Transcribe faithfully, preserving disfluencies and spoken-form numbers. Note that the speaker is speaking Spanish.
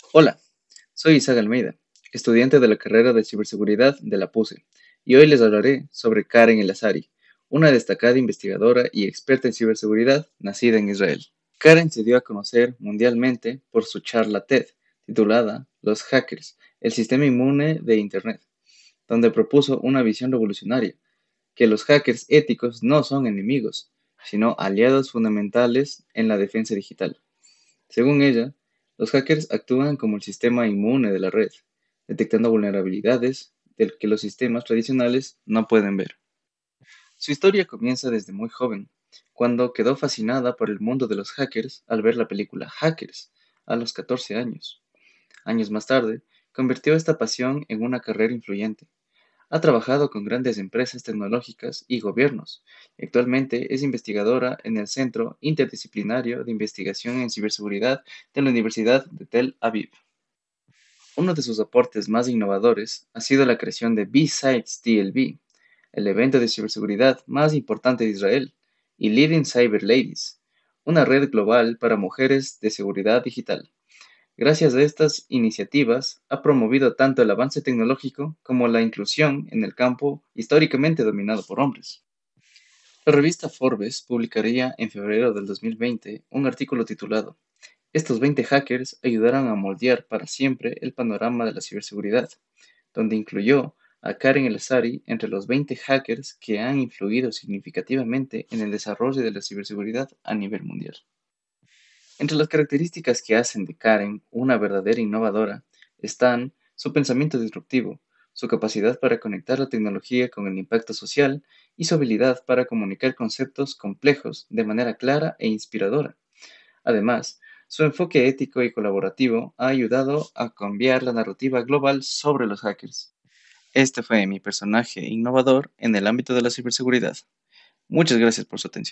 Hola, soy Isaac Almeida, estudiante de la carrera de ciberseguridad de la PUCE, y hoy les hablaré sobre Karen El-Azari, una destacada investigadora y experta en ciberseguridad nacida en Israel. Karen se dio a conocer mundialmente por su charla TED, titulada Los hackers, el sistema inmune de Internet, donde propuso una visión revolucionaria, que los hackers éticos no son enemigos, sino aliados fundamentales en la defensa digital. Según ella, los hackers actúan como el sistema inmune de la red, detectando vulnerabilidades del que los sistemas tradicionales no pueden ver. Su historia comienza desde muy joven, cuando quedó fascinada por el mundo de los hackers al ver la película Hackers a los catorce años. Años más tarde, convirtió esta pasión en una carrera influyente. Ha trabajado con grandes empresas tecnológicas y gobiernos, y actualmente es investigadora en el Centro Interdisciplinario de Investigación en Ciberseguridad de la Universidad de Tel Aviv. Uno de sus aportes más innovadores ha sido la creación de B-Sides T L B, el evento de ciberseguridad más importante de Israel, y Leading Cyber Ladies, una red global para mujeres de seguridad digital. Gracias a estas iniciativas, ha promovido tanto el avance tecnológico como la inclusión en el campo históricamente dominado por hombres. La revista Forbes publicaría en febrero del dos mil veinte un artículo titulado "Estos veinte hackers ayudaron a moldear para siempre el panorama de la ciberseguridad", donde incluyó a Karen El-Azari entre los veinte hackers que han influido significativamente en el desarrollo de la ciberseguridad a nivel mundial. Entre las características que hacen de Karen una verdadera innovadora están su pensamiento disruptivo, su capacidad para conectar la tecnología con el impacto social y su habilidad para comunicar conceptos complejos de manera clara e inspiradora. Además, su enfoque ético y colaborativo ha ayudado a cambiar la narrativa global sobre los hackers. Este fue mi personaje innovador en el ámbito de la ciberseguridad. Muchas gracias por su atención.